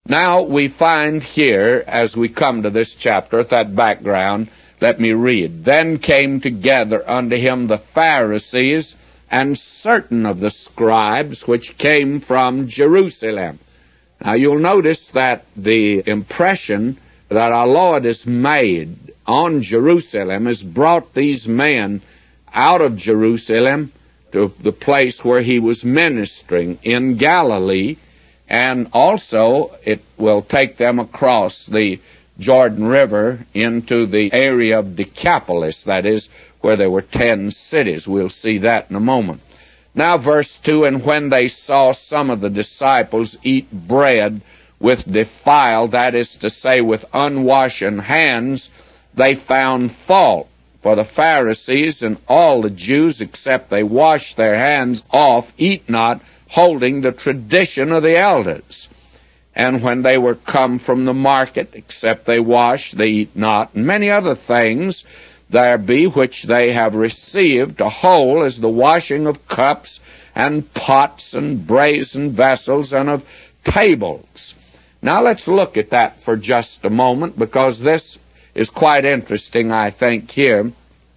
Now we find here, as we come to this chapter, with that background, let me read. Then came together unto him the Pharisees and certain of the scribes which came from Jerusalem. Now you'll notice that the impression that our Lord has made on Jerusalem has brought these men out of Jerusalem to the place where he was ministering in Galilee, and also it will take them across the Jordan River into the area of Decapolis, that is, where there were 10 cities. We'll see that in a moment. Now verse 2, and when they saw some of the disciples eat bread with defiled, that is to say, with unwashen hands, they found fault. For the Pharisees and all the Jews, except they wash their hands off, eat not, holding the tradition of the elders. And when they were come from the market, except they wash, they eat not. And many other things there be which they have received to hold, as the washing of cups and pots and brazen vessels and of tables. Now let's look at that for just a moment, because this is quite interesting, I think, here,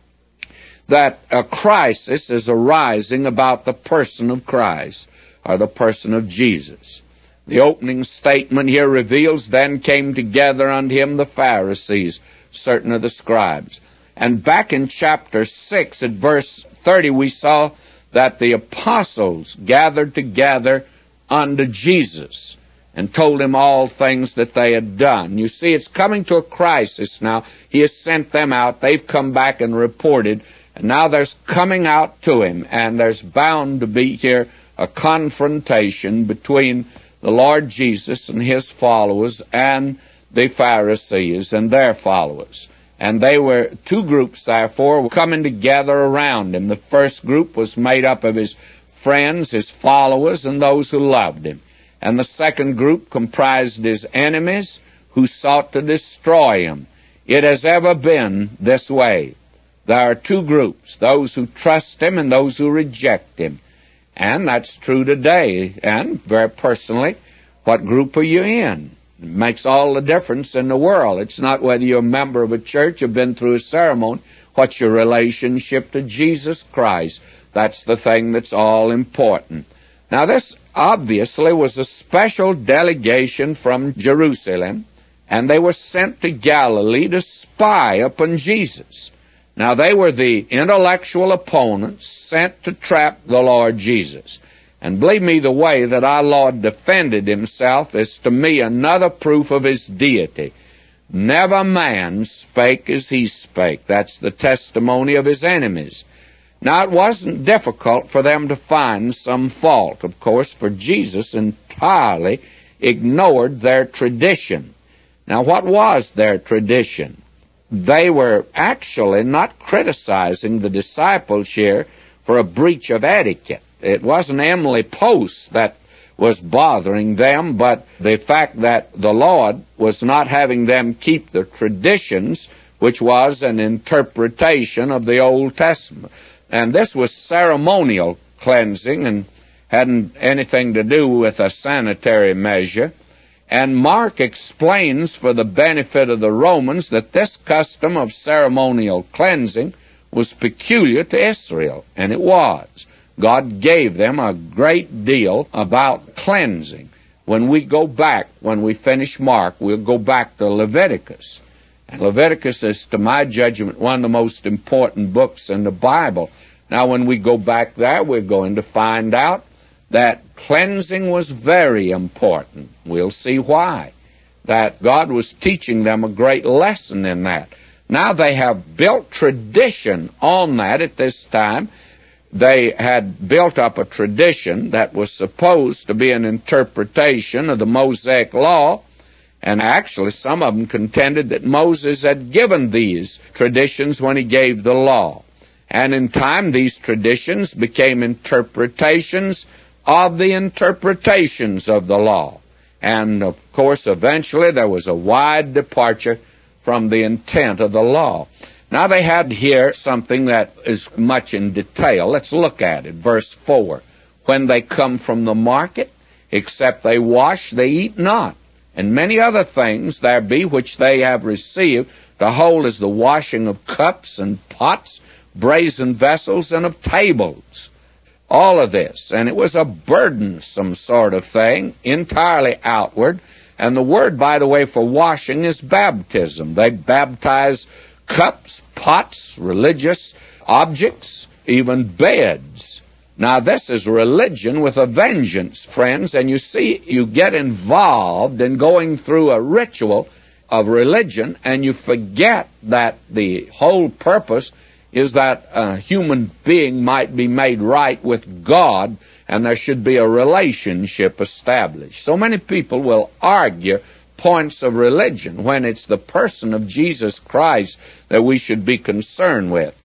that a crisis is arising about the person of Christ, or the person of Jesus. The opening statement here reveals, then came together unto him the Pharisees, certain of the scribes. And back in chapter 6 at verse 30, we saw that the apostles gathered together unto Jesus and told him all things that they had done. You see, it's coming to a crisis now. He has sent them out. They've come back and reported. And now there's coming out to him, and there's bound to be here a confrontation between the Lord Jesus and his followers and the Pharisees and their followers. And they were two groups, therefore, coming together around him. The first group was made up of his friends, his followers, and those who loved him. And the second group comprised his enemies who sought to destroy him. It has ever been this way. There are two groups, those who trust him and those who reject him. And that's true today. And very personally, what group are you in? It makes all the difference in the world. It's not whether you're a member of a church or been through a ceremony. What's your relationship to Jesus Christ? That's the thing that's all important. Now, this obviously was a special delegation from Jerusalem, and they were sent to Galilee to spy upon Jesus. Now, they were the intellectual opponents sent to trap the Lord Jesus. And believe me, the way that our Lord defended himself is, to me, another proof of his deity. Never man spake as he spake. That's the testimony of his enemies. Now, it wasn't difficult for them to find some fault, of course, for Jesus entirely ignored their tradition. Now, what was their tradition? They were actually not criticizing the disciples here for a breach of etiquette. It wasn't Emily Post that was bothering them, but the fact that the Lord was not having them keep the traditions, which was an interpretation of the Old Testament. And this was ceremonial cleansing and hadn't anything to do with a sanitary measure. And Mark explains, for the benefit of the Romans, that this custom of ceremonial cleansing was peculiar to Israel, and it was. God gave them a great deal about cleansing. When we go back, when we finish Mark, we'll go back to Leviticus. And Leviticus is, to my judgment, one of the most important books in the Bible. Now, when we go back there, we're going to find out that cleansing was very important. We'll see why. That God was teaching them a great lesson in that. Now they have built tradition on that at this time. They had built up a tradition that was supposed to be an interpretation of the Mosaic Law, and actually some of them contended that Moses had given these traditions when he gave the law. And in time, these traditions became interpretations of the interpretations of the law. And, of course, eventually there was a wide departure from the intent of the law. Now they had here something that is much in detail. Let's look at it. Verse 4. When they come from the market, except they wash, they eat not. and many other things there be which they have received to hold as the washing of cups and pots, brazen vessels, and of tables. All of this. And it was a burdensome sort of thing, entirely outward. And the word, by the way, for washing is baptism. They baptize cups, pots, religious objects, even beds. Now, this is religion with a vengeance, friends, and you see, you get involved in going through a ritual of religion, and you forget that the whole purpose is that a human being might be made right with God, and there should be a relationship established. So many people will argue points of religion when it's the person of Jesus Christ that we should be concerned with.